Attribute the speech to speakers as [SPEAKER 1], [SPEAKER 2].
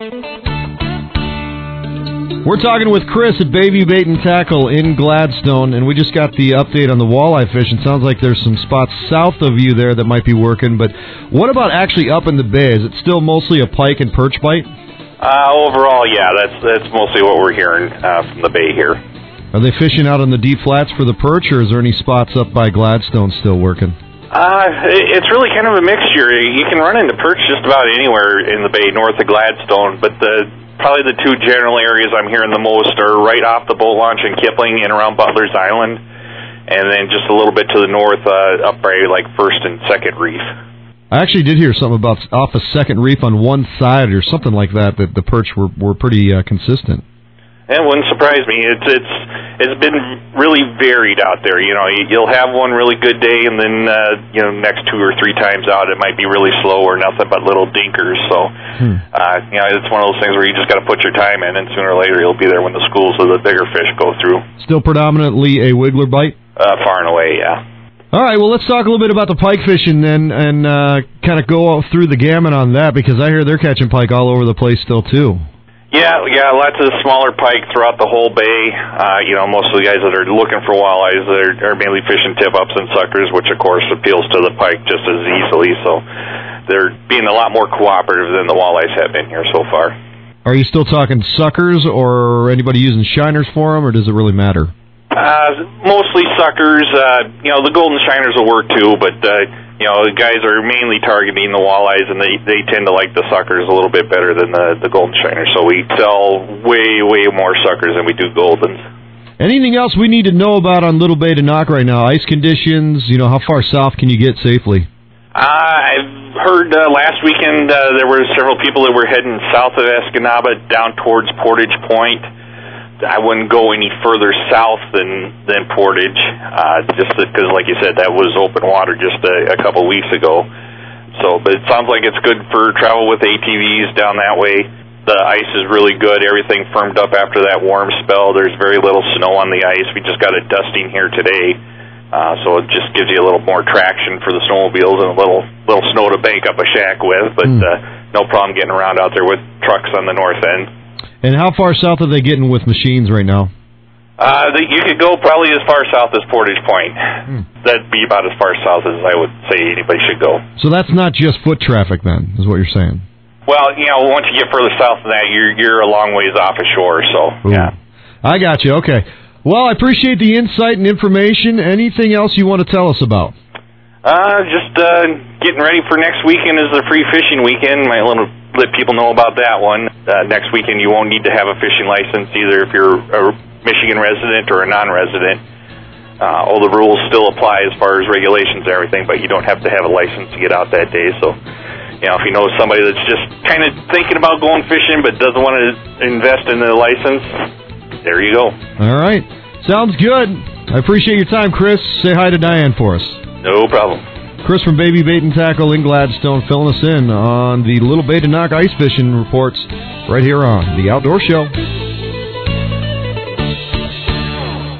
[SPEAKER 1] We're talking with Chris at Bayview Bait and Tackle in Gladstone, and we just got the update on the walleye fishing. Sounds like there's some spots south of you there that might be working, but what about actually up in the bay? Is it still mostly a pike and perch bite?
[SPEAKER 2] Overall, yeah, that's mostly what we're hearing from the bay here.
[SPEAKER 1] Are they fishing out on the deep flats for the perch, or is there any spots up by Gladstone still working?
[SPEAKER 2] It's really kind of a mixture. You can run into perch just about anywhere in the bay north of Gladstone, but probably the two general areas I'm hearing the most are right off the boat launch in Kipling and around Butler's Island, and then just a little bit to the north up by like First and Second Reef.
[SPEAKER 1] I actually did hear something about off a Second Reef on one side or something like that the perch were pretty consistent.
[SPEAKER 2] It wouldn't surprise me. It's been really varied out there. You know, you'll have one really good day, and then next 2 or 3 times out, it might be really slow or nothing but little dinkers. So, it's one of those things where you just got to put your time in, and sooner or later you'll be there when the schools of the bigger fish go through.
[SPEAKER 1] Still predominantly a wiggler bite?
[SPEAKER 2] Far and away, yeah.
[SPEAKER 1] All right, well, let's talk a little bit about the pike fishing then, and kind of go through the gamut on that, because I hear they're catching pike all over the place still too.
[SPEAKER 2] Yeah, lots of smaller pike throughout the whole bay. Most of the guys that are looking for walleyes are mainly fishing tip-ups and suckers, which of course appeals to the pike just as easily. So they're being a lot more cooperative than the walleyes have been here so far.
[SPEAKER 1] Are you still talking suckers, or anybody using shiners for them, or does it really matter?
[SPEAKER 2] Mostly suckers. The golden shiners will work too, but the guys are mainly targeting the walleyes, and they tend to like the suckers a little bit better than the golden shiners. So we sell way more suckers than we do goldens.
[SPEAKER 1] Anything else we need to know about on Little Bay to Knock right now? Ice conditions, how far south can you get safely?
[SPEAKER 2] I've heard last weekend there were several people that were heading south of Escanaba down towards Portage Point. I wouldn't go any further south than Portage, just because, like you said, that was open water just a couple weeks ago. But it sounds like it's good for travel with ATVs down that way. The ice is really good. Everything firmed up after that warm spell. There's very little snow on the ice. We just got a dusting here today, so it just gives you a little more traction for the snowmobiles and a little snow to bank up a shack with. But no problem getting around out there with trucks on the north end.
[SPEAKER 1] And how far south are they getting with machines right now?
[SPEAKER 2] You could go probably as far south as Portage Point. That'd be about as far south as I would say anybody should go.
[SPEAKER 1] So that's not just foot traffic then, is what you're saying?
[SPEAKER 2] Well, once you get further south than that, you're a long ways off ashore, so, yeah.
[SPEAKER 1] I got you, okay. Well, I appreciate the insight and information. Anything else you want to tell us about?
[SPEAKER 2] Just getting ready for next weekend is the free fishing weekend. Might let people know about that one. Next weekend you won't need to have a fishing license either if you're a Michigan resident or a non-resident. All the rules still apply as far as regulations and everything, but you don't have to have a license to get out that day. So, if you know somebody that's just kind of thinking about going fishing but doesn't want to invest in the license, there you go.
[SPEAKER 1] All right. Sounds good. I appreciate your time, Chris. Say hi to Diane for us.
[SPEAKER 2] No problem.
[SPEAKER 1] Chris from Bayview Bait and Tackle in Gladstone filling us in on the Little Bay to Knock ice fishing reports right here on The Outdoor Show.